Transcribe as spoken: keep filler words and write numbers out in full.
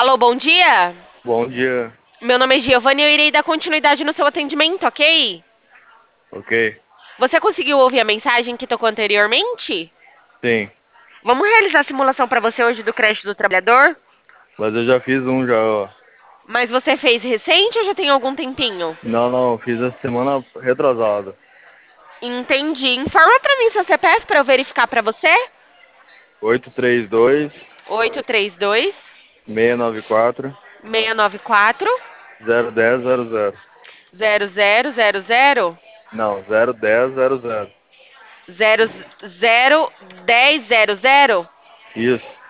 Alô, bom dia. Bom dia. Meu nome é Giovanni e eu irei dar continuidade no seu atendimento, ok? Ok? Você conseguiu ouvir a mensagem que tocou anteriormente? Sim. Vamos realizar a simulação para você hoje do crédito do trabalhador? Mas eu já fiz um já, ó. Mas você fez recente ou já tem algum tempinho? Não, não, fiz essa semana retrasada. Entendi. Informa para mim seu C P F para eu verificar para você. Oito três dois, Oito três dois, seis nove quatro, seis nove quatro, zero um zero zero zero. zero zero zero zero, Não, zero um zero zero zero. zero zero um zero zero zero. Isso.